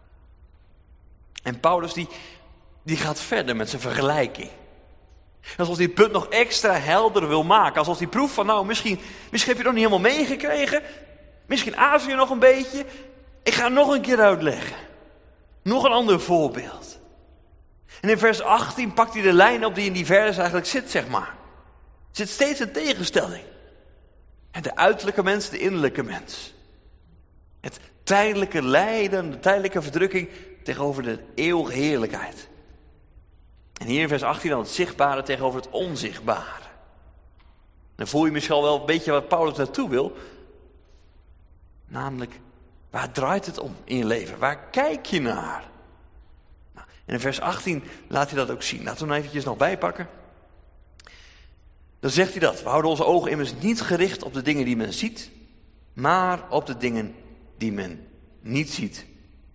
En Paulus die, die gaat verder met zijn vergelijking. Alsof hij het punt nog extra helder wil maken. Alsof hij proeft van nou, misschien, misschien heb je het nog niet helemaal meegekregen. Misschien aarzel je nog een beetje. Ik ga het nog een keer uitleggen. Nog een ander voorbeeld. En in vers achttien pakt hij de lijn op die in die vers eigenlijk zit, zeg maar. Er zit steeds een tegenstelling. En de uiterlijke mens, de innerlijke mens. Het tijdelijke lijden, de tijdelijke verdrukking tegenover de eeuwige heerlijkheid. En hier in vers achttien dan het zichtbare tegenover het onzichtbare. Dan voel je misschien al wel een beetje wat Paulus naartoe wil. Namelijk, waar draait het om in je leven? Waar kijk je naar? Nou, en in vers achttien laat hij dat ook zien. Laten we hem eventjes nog bijpakken. Dan zegt hij dat. We houden onze ogen immers niet gericht op de dingen die men ziet, maar op de dingen die men niet ziet.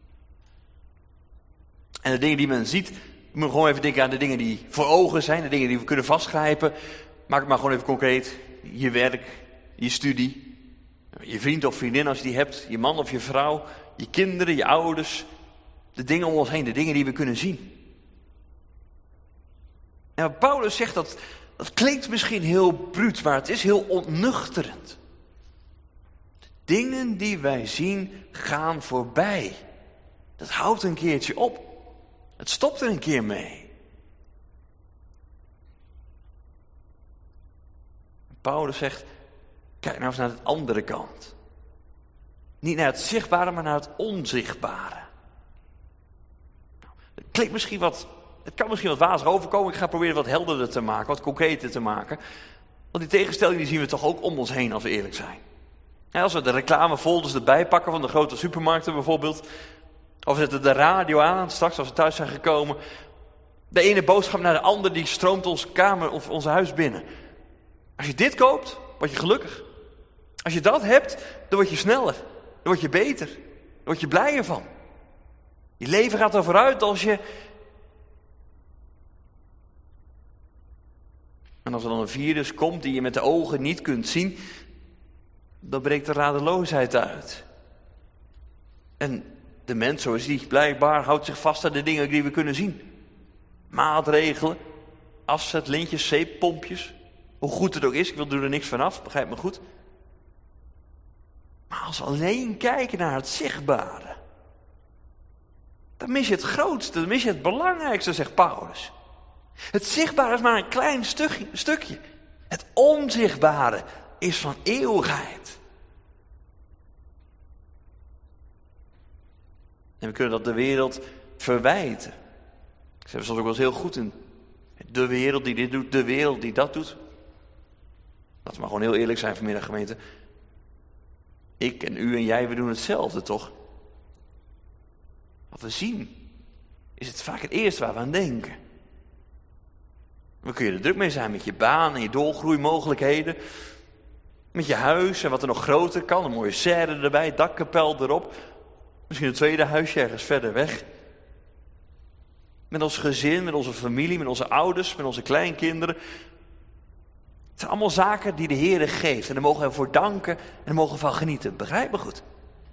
En de dingen die men ziet, we moeten gewoon even denken aan de dingen die voor ogen zijn, de dingen die we kunnen vastgrijpen. Maak het maar gewoon even concreet. Je werk, je studie, je vriend of vriendin als je die hebt, je man of je vrouw, je kinderen, je ouders. De dingen om ons heen, de dingen die we kunnen zien. En wat Paulus zegt, dat, dat klinkt misschien heel bruut, maar het is heel ontnuchterend. De dingen die wij zien gaan voorbij. Dat houdt een keertje op. Het stopt er een keer mee. Paulus zegt, kijk nou eens naar de andere kant. Niet naar het zichtbare, maar naar het onzichtbare. Het klinkt misschien wat, het kan misschien wat wazig overkomen. Ik ga proberen wat helderder te maken, wat concreter te maken. Want die tegenstelling die zien we toch ook om ons heen, als we eerlijk zijn. Ja, als we de reclamefolders erbij pakken van de grote supermarkten bijvoorbeeld. Of we zetten de radio aan, straks als we thuis zijn gekomen. De ene boodschap naar de andere, die stroomt onze kamer of ons huis binnen. Als je dit koopt, word je gelukkig. Als je dat hebt, dan word je sneller. Dan word je beter. Dan word je blijer van. Je leven gaat er vooruit als je... En als er dan een virus komt die je met de ogen niet kunt zien, dan breekt de radeloosheid uit. En de mens, zo is die, blijkbaar houdt zich vast aan de dingen die we kunnen zien. Maatregelen, afzetlintjes, zeeppompjes. Hoe goed het ook is, ik wil er niks van af, begrijp me goed. Maar als we alleen kijken naar het zichtbare, dan mis je het grootste, dan mis je het belangrijkste, zegt Paulus. Het zichtbare is maar een klein stukje. stukje. Het onzichtbare is van eeuwigheid. En we kunnen dat de wereld verwijten. Ik zeg soms ook wel eens heel goed in. De wereld die dit doet, de wereld die dat doet. Laten we maar gewoon heel eerlijk zijn vanmiddag, gemeente. Ik en u en jij, we doen hetzelfde, toch? Wat we zien, is het vaak het eerste waar we aan denken. Dan kun je er druk mee zijn met je baan en je doorgroeimogelijkheden. Met je huis en wat er nog groter kan. Een mooie serre erbij, dakkapel erop. Misschien een tweede huisje ergens verder weg. Met ons gezin, met onze familie, met onze ouders, met onze kleinkinderen. Het zijn allemaal zaken die de Heer geeft. En daar mogen we voor danken en daar mogen we van genieten. Begrijp me goed.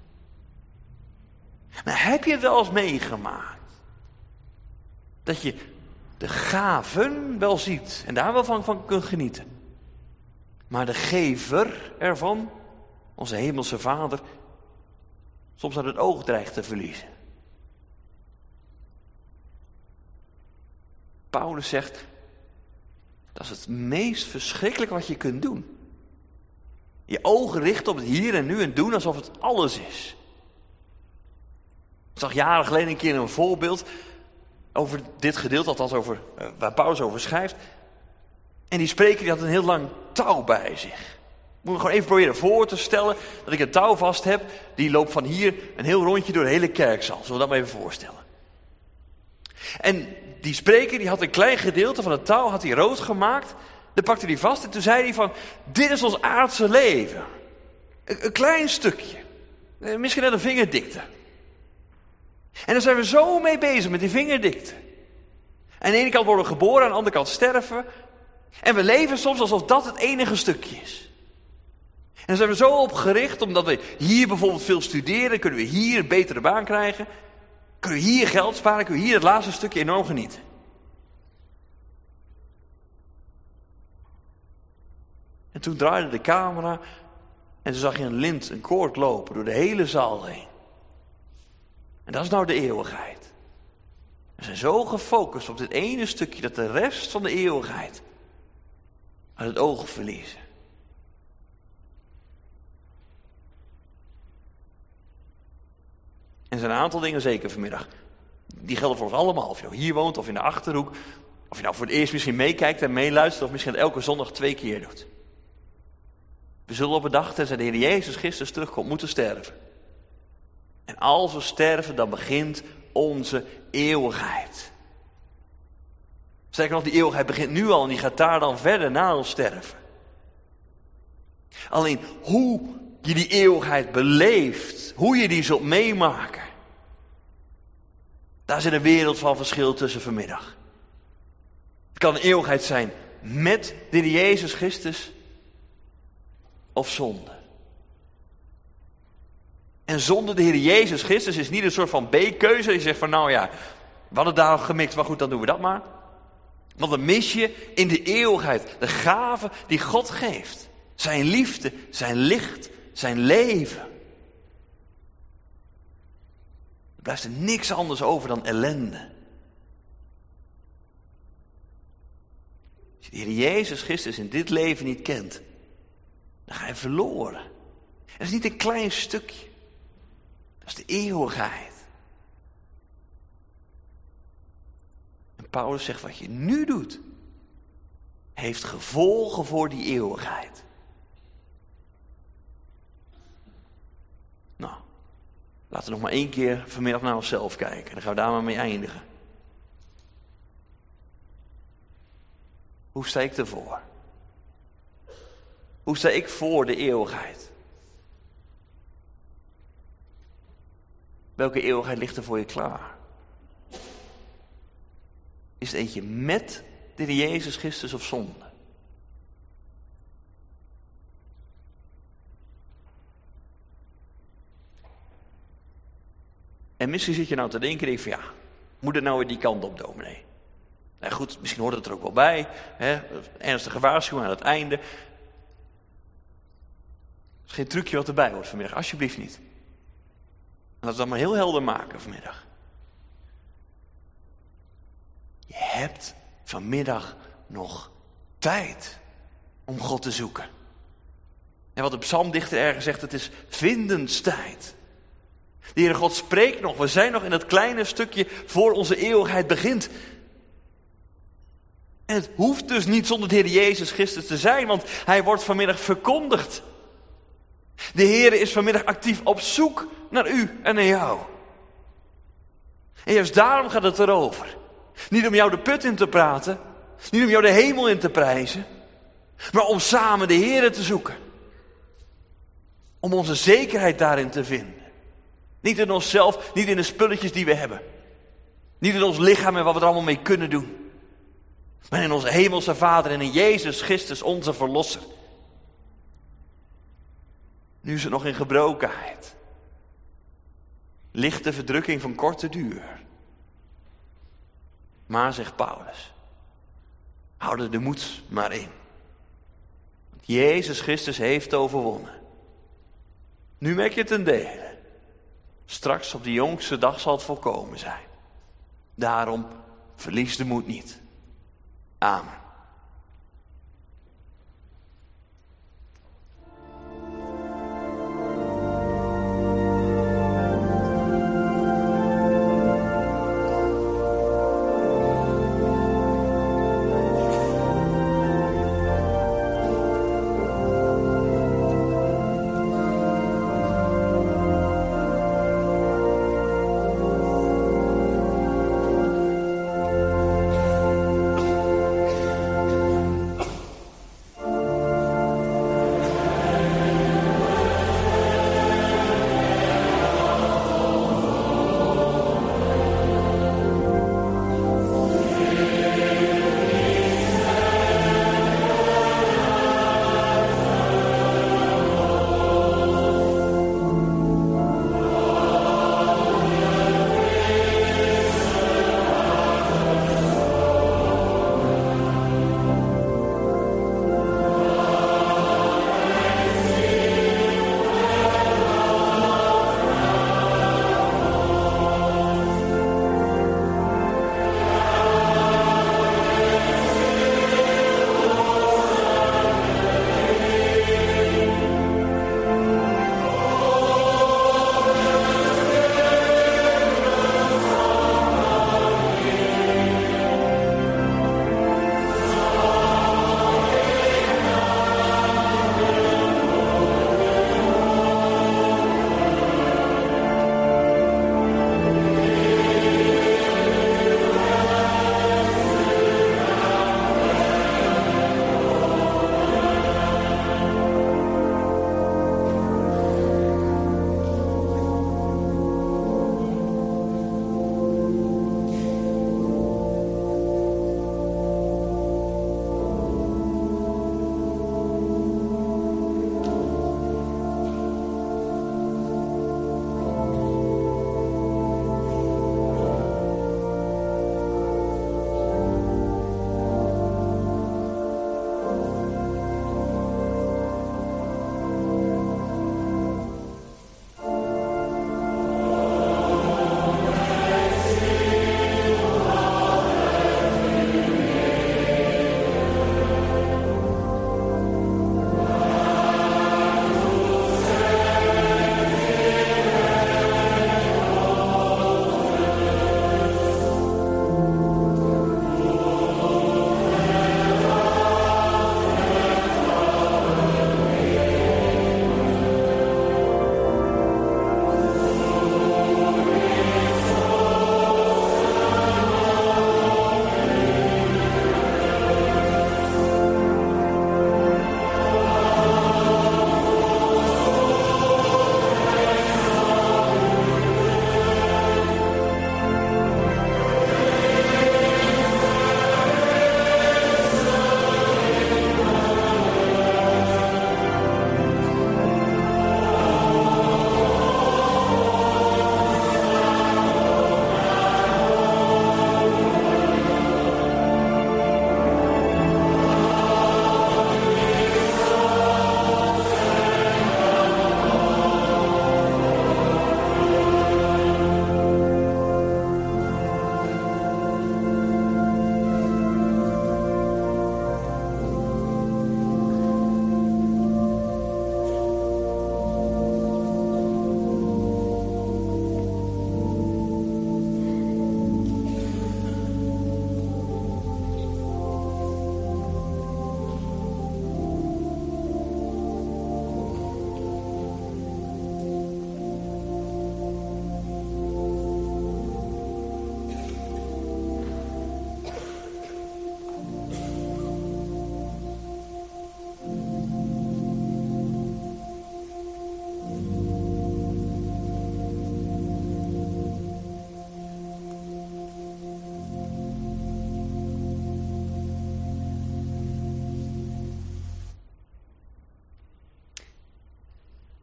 Maar heb je het wel eens meegemaakt? Dat je de gaven wel ziet en daar wel van, van kunt genieten. Maar de gever ervan, onze hemelse Vader, soms uit het oog dreigt te verliezen. Paulus zegt, Dat is het meest verschrikkelijke wat je kunt doen. Je ogen richten op het hier en nu en doen alsof het alles is. Ik zag jaren geleden een keer een voorbeeld over dit gedeelte, althans over, uh, waar Paulus over schrijft. En die spreker die had een heel lang touw bij zich. Moet me gewoon even proberen voor te stellen dat ik een touw vast heb. Die loopt van hier een heel rondje door de hele kerkzaal. Zullen we dat maar even voorstellen. En die spreker die had een klein gedeelte van het touw had hij rood gemaakt. Dan pakte hij vast en toen zei hij van, dit is ons aardse leven. Een, een klein stukje. Misschien net een vingerdikte. En dan zijn we zo mee bezig met die vingerdikte. Aan de ene kant worden we geboren, aan de andere kant sterven we. En we leven soms alsof dat het enige stukje is. En dan zijn we zo op gericht, omdat we hier bijvoorbeeld veel studeren, kunnen we hier een betere baan krijgen. Kunnen we hier geld sparen, kunnen we hier het laatste stukje enorm genieten. En toen draaide de camera en toen zag je een lint, een koord lopen door de hele zaal heen. En dat is nou de eeuwigheid. We zijn zo gefocust op dit ene stukje dat de rest van de eeuwigheid uit het oog verliezen. En er zijn een aantal dingen zeker vanmiddag. Die gelden voor ons allemaal. Of je nou hier woont of in de Achterhoek. Of je nou voor het eerst misschien meekijkt en meeluistert. Of misschien elke zondag twee keer doet. We zullen op een dag, tenzij de Heer Jezus Christus terugkomt, moeten sterven. En als we sterven, dan begint onze eeuwigheid. Sterker nog, die eeuwigheid begint nu al en die gaat daar dan verder na ons sterven. Alleen hoe je die eeuwigheid beleeft, hoe je die zult meemaken, daar zit een wereld van verschil tussen vanmiddag. Het kan een eeuwigheid zijn met de Heer Jezus Christus of zonder. En zonder de Heer Jezus Christus is niet een soort van B-keuze. Je zegt van nou ja, we hadden daar al gemikt, maar goed, dan doen we dat maar. Want dan mis je in de eeuwigheid de gave die God geeft. Zijn liefde, zijn licht, zijn leven. Er blijft er niks anders over dan ellende. Als je de Heer Jezus Christus in dit leven niet kent, dan ga je verloren. Het is niet een klein stukje. Dat is de eeuwigheid. En Paulus zegt, wat je nu doet, heeft gevolgen voor die eeuwigheid. Nou, laten we nog maar één keer vanmiddag naar onszelf kijken. Dan gaan we daar maar mee eindigen. Hoe sta ik ervoor? Hoe sta ik voor de eeuwigheid? Welke eeuwigheid ligt er voor je klaar? Is het eentje met de Heer Jezus Christus of zonder? En misschien zit je nou te denken, denk van ja, moet het nou weer die kant op, dominee? Nou goed, misschien hoort het er ook wel bij. Hè? Ernstige waarschuwing aan het einde. Het is geen trucje wat erbij hoort vanmiddag, alsjeblieft niet. Laten we dat maar heel helder maken vanmiddag. Je hebt vanmiddag nog tijd om God te zoeken. En wat de psalmdichter ergens zegt, het is vindenstijd. De Heere God spreekt nog, we zijn nog in dat kleine stukje voor onze eeuwigheid begint. En het hoeft dus niet zonder de Heer Jezus Christus te zijn, want Hij wordt vanmiddag verkondigd. De Heere is vanmiddag actief op zoek naar u en naar jou. En juist daarom gaat het erover. Niet om jou de put in te praten, niet om jou de hemel in te prijzen, maar om samen de Heere te zoeken. Om onze zekerheid daarin te vinden. Niet in onszelf, niet in de spulletjes die we hebben. Niet in ons lichaam en wat we er allemaal mee kunnen doen. Maar in onze hemelse Vader en in Jezus Christus, onze Verlosser. Nu is het nog in gebrokenheid. Lichte verdrukking van korte duur. Maar, zegt Paulus, houd er de moed maar in. Want Jezus Christus heeft overwonnen. Nu merk je ten dele. Straks op de jongste dag zal het volkomen zijn. Daarom verlies de moed niet. Amen.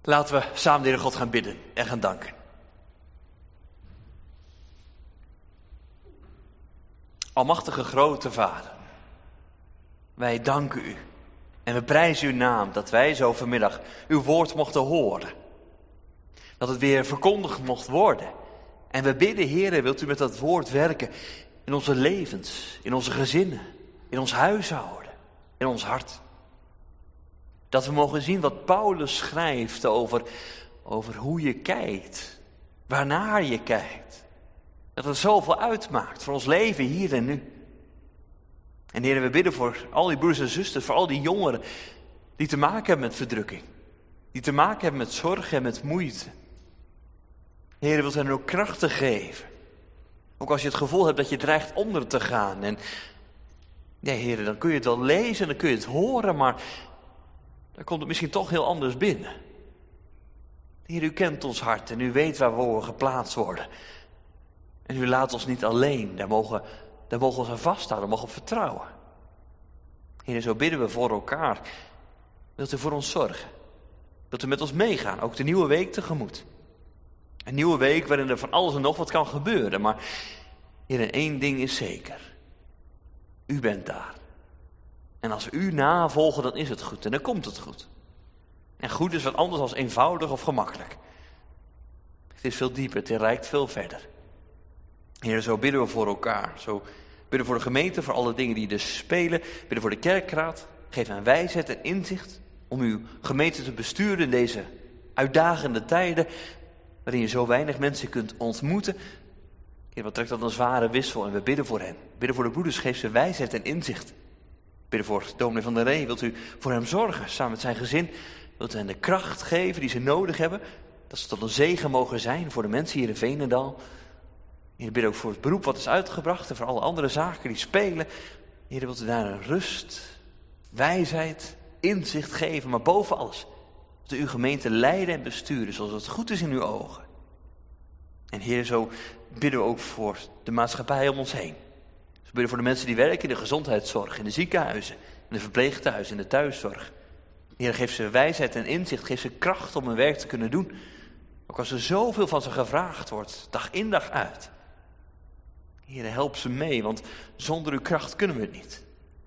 Laten we samen de Heere God gaan bidden en gaan danken. Almachtige grote Vader, wij danken u en we prijzen uw naam dat wij zo vanmiddag uw woord mochten horen. Dat het weer verkondigd mocht worden. En we bidden, Heere, wilt u met dat woord werken in onze levens, in onze gezinnen, in ons huishouden, in ons hart. Dat we mogen zien wat Paulus schrijft over, over hoe je kijkt, waarnaar je kijkt. Dat het zoveel uitmaakt voor ons leven hier en nu. En Heer, we bidden voor al die broers en zusters, voor al die jongeren die te maken hebben met verdrukking. Die te maken hebben met zorg en met moeite. Heer, wilt hen ook krachten geven. Ook als je het gevoel hebt dat je dreigt onder te gaan. En ja, Heer, dan kun je het wel lezen en dan kun je het horen, maar dan komt het misschien toch heel anders binnen. Heer, u kent ons hart en u weet waar we geplaatst worden. En u laat ons niet alleen. Daar mogen, daar mogen we ons aan vasthouden, daar mogen we op vertrouwen. Heer, zo bidden we voor elkaar. Wilt u voor ons zorgen? Wilt u met ons meegaan, ook de nieuwe week tegemoet? Een nieuwe week waarin er van alles en nog wat kan gebeuren. Maar Heer, en één ding is zeker. U bent daar. En als we u navolgen, dan is het goed. En dan komt het goed. En goed is wat anders dan eenvoudig of gemakkelijk. Het is veel dieper, het reikt veel verder. Heer, zo bidden we voor elkaar. Zo bidden we voor de gemeente, voor alle dingen die dus spelen. Bidden voor de kerkraad. Geef hen wijsheid en inzicht om uw gemeente te besturen in deze uitdagende tijden, waarin je zo weinig mensen kunt ontmoeten. Heer, wat trekt dat een zware wissel en we bidden voor hen. We bidden voor de broeders, geef ze wijsheid en inzicht. We bidden voor dominee Van der Ree, wilt u voor hem zorgen, samen met zijn gezin. Wilt u hen de kracht geven die ze nodig hebben, dat ze tot een zegen mogen zijn voor de mensen hier in Veenendaal. Heer, we bidden ook voor het beroep wat is uitgebracht en voor alle andere zaken die spelen. Heer, wilt u daar een rust, wijsheid, inzicht geven, maar boven alles wilt u uw gemeente leiden en besturen zoals het goed is in uw ogen. En Heer, zo bidden we ook voor de maatschappij om ons heen. We bidden voor de mensen die werken in de gezondheidszorg, in de ziekenhuizen, in de verpleeghuizen, in de thuiszorg. Heer, geef ze wijsheid en inzicht, geef ze kracht om hun werk te kunnen doen. Ook als er zoveel van ze gevraagd wordt, dag in dag uit. Heer, help ze mee, want zonder uw kracht kunnen we het niet.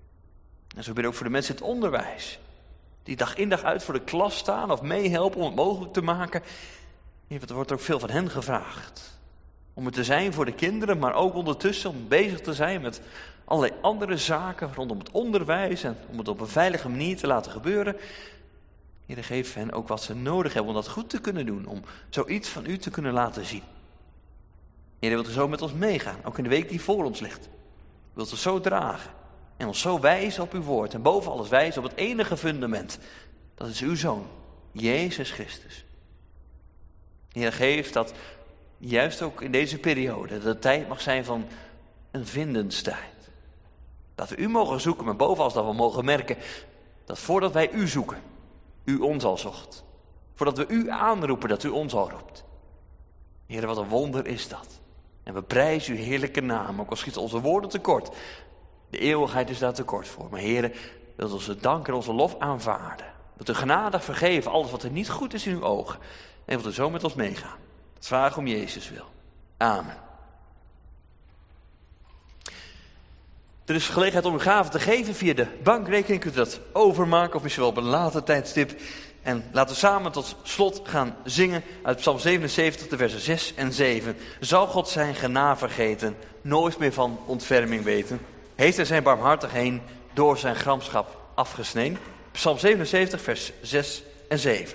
En zo bidden we ook voor de mensen in het onderwijs, die dag in dag uit voor de klas staan of meehelpen om het mogelijk te maken. Heer, er wordt ook veel van hen gevraagd. Om er te zijn voor de kinderen, maar ook ondertussen om bezig te zijn met allerlei andere zaken rondom het onderwijs en om het op een veilige manier te laten gebeuren. Heer, geef hen ook wat ze nodig hebben om dat goed te kunnen doen, om zoiets van u te kunnen laten zien. Heer, wilt u zo met ons meegaan, ook in de week die voor ons ligt. Wilt u zo dragen en ons zo wijzen op uw woord en boven alles wijzen op het enige fundament. Dat is uw Zoon, Jezus Christus. Heer, geef dat juist ook in deze periode dat het tijd mag zijn van een vindenstijd. Dat we u mogen zoeken, maar boven alles dat we mogen merken dat voordat wij u zoeken, u ons al zocht. Voordat we u aanroepen, dat u ons al roept. Heer, wat een wonder is dat. En we prijzen uw heerlijke naam, ook al schieten onze woorden tekort. De eeuwigheid is daar tekort voor. Maar Heer, wilt onze dank en onze lof aanvaarden. Wilt u genadig vergeven alles wat er niet goed is in uw ogen. En wilt u zo met ons meegaan. Dat vragen om Jezus wil. Amen. Er is gelegenheid om uw gaven te geven via de bankrekening. Kunt u dat overmaken of misschien wel op een later tijdstip. En laten we samen tot slot gaan zingen uit Psalm zevenenzeventig, de versen zes en zeven. Zal God zijn genade vergeten, nooit meer van ontferming weten. Heeft hij zijn barmhartigheid door zijn gramschap afgesneden. Psalm zevenenzeventig, vers zes en zeven.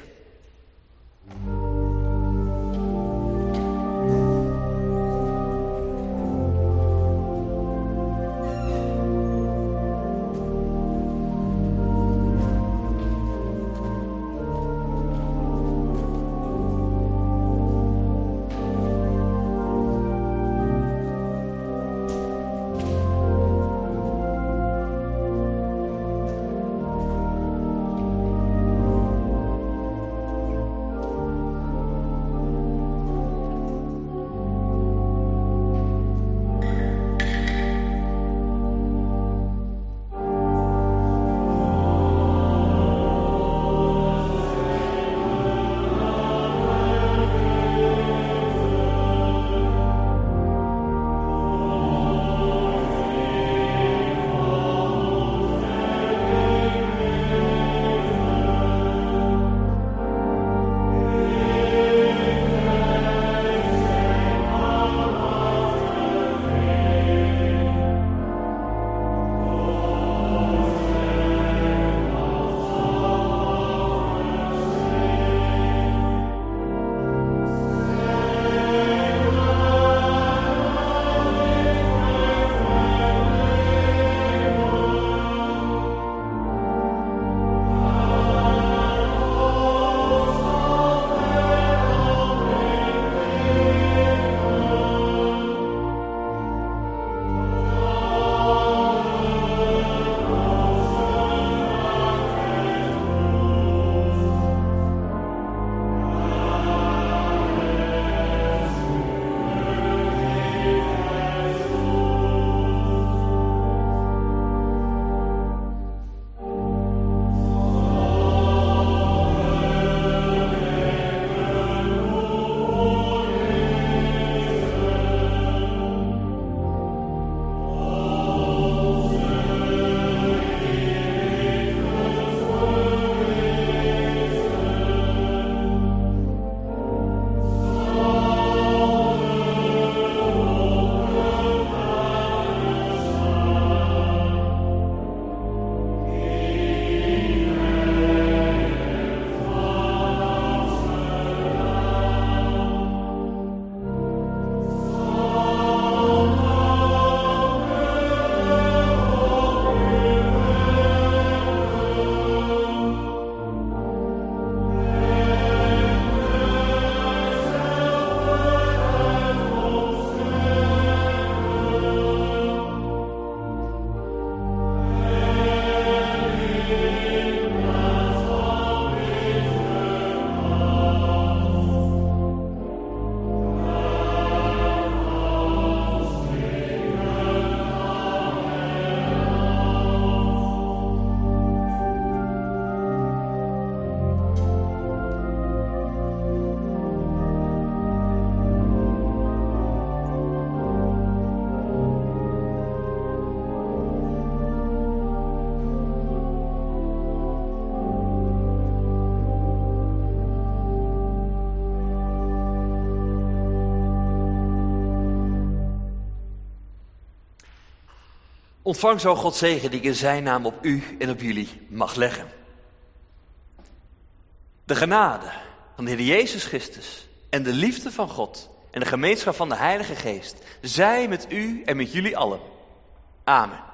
Ontvang zo Gods zegen die ik in zijn naam op u en op jullie mag leggen. De genade van de Heer Jezus Christus en de liefde van God en de gemeenschap van de Heilige Geest zij met u en met jullie allen. Amen.